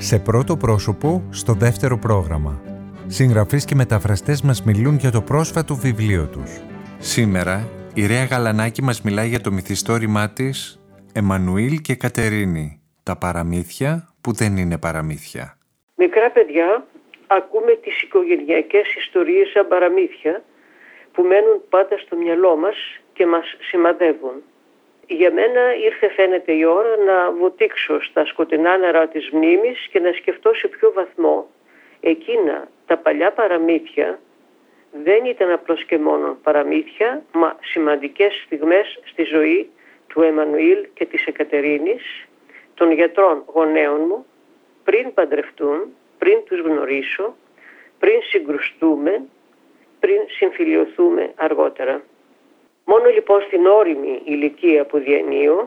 Σε πρώτο πρόσωπο, στο δεύτερο πρόγραμμα. Συγγραφείς και μεταφραστές μας μιλούν για το πρόσφατο βιβλίο τους. Σήμερα, η Ρέα Γαλανάκη μας μιλάει για το μυθιστόρημά της «Εμμανουήλ και Κατερίνη. Τα παραμύθια που δεν είναι παραμύθια». Μικρά παιδιά, ακούμε τις οικογενειακές ιστορίες σαν παραμύθια που μένουν πάντα στο μυαλό μας και μας σημαδεύουν. Για μένα ήρθε φαίνεται η ώρα να βοτήξω στα σκοτεινά νερά της μνήμης και να σκεφτώ σε ποιο βαθμό εκείνα τα παλιά παραμύθια δεν ήταν απλώς και μόνο παραμύθια, μα σημαντικές στιγμές στη ζωή του Εμμανουήλ και της Εκατερίνης, των γιατρών γονέων μου, πριν παντρευτούν, πριν τους γνωρίσω, πριν συγκρουστούμε, πριν συμφιλιωθούμε αργότερα. Μόνο λοιπόν στην ώριμη ηλικία που διανύω,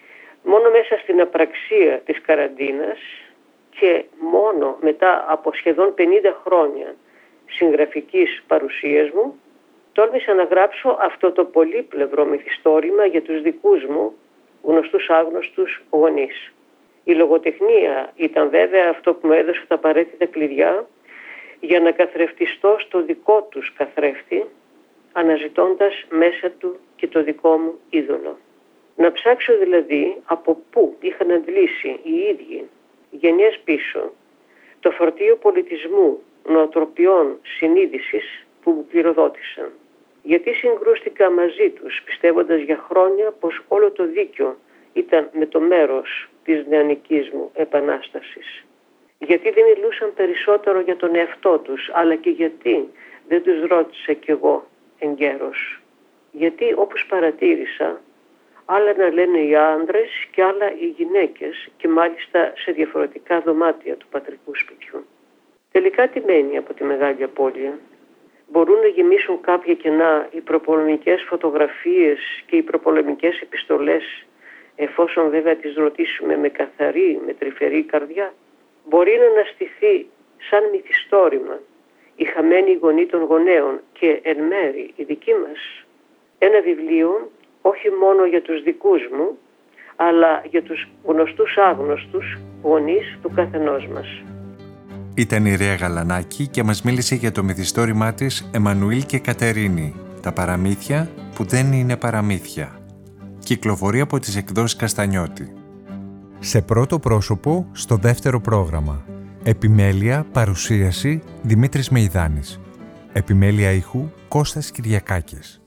μόνο μέσα στην απραξία της καραντίνας και μόνο μετά από σχεδόν 50 χρόνια συγγραφικής παρουσίας μου, τόλμησα να γράψω αυτό το πολύπλευρο μυθιστόρημα για τους δικούς μου γνωστούς άγνωστους γονείς. Η λογοτεχνία ήταν βέβαια αυτό που μου έδωσε τα απαραίτητα κλειδιά για να καθρεφτιστώ στο δικό τους καθρέφτη, αναζητώντας μέσα του και το δικό μου είδωλο. Να ψάξω δηλαδή από πού είχαν αντλήσει οι ίδιοι γενιές πίσω το φορτίο πολιτισμού, νοοτροπιών, συνείδησης που μου κληροδότησαν. Γιατί συγκρούστηκα μαζί τους πιστεύοντας για χρόνια πως όλο το δίκιο ήταν με το μέρος της νεανικής μου επανάστασης. Γιατί δεν μιλούσαν περισσότερο για τον εαυτό τους, αλλά και γιατί δεν τους ρώτησα κι εγώ εγκαίρως. Γιατί όπως παρατήρησα, άλλα να λένε οι άντρες και άλλα οι γυναίκες και μάλιστα σε διαφορετικά δωμάτια του πατρικού σπιτιού. Τελικά τι μένει από τη μεγάλη απώλεια? Μπορούν να γεμίσουν κάποια κενά οι προπολεμικές φωτογραφίες και οι προπολεμικές επιστολές, εφόσον βέβαια τις ρωτήσουμε με καθαρή, με τρυφερή καρδιά? Μπορεί να αναστηθεί σαν μυθιστόρημα η χαμένη γονή των γονέων και εν μέρει η δική μας? Ένα βιβλίο όχι μόνο για τους δικούς μου, αλλά για τους γνωστούς άγνωστους γονείς του καθενός μας. Ήταν η Ρέα Γαλανάκη και μας μίλησε για το μυθιστόρημά της «Εμμανουήλ και Κατερίνη. Τα παραμύθια που δεν είναι παραμύθια». Κυκλοφορεί από τις εκδόσεις Καστανιώτη. Σε πρώτο πρόσωπο, στο δεύτερο πρόγραμμα. Επιμέλεια, παρουσίαση, Δημήτρης Μεϊδάνης. Επιμέλεια ήχου, Κώστας Κυριακάκης.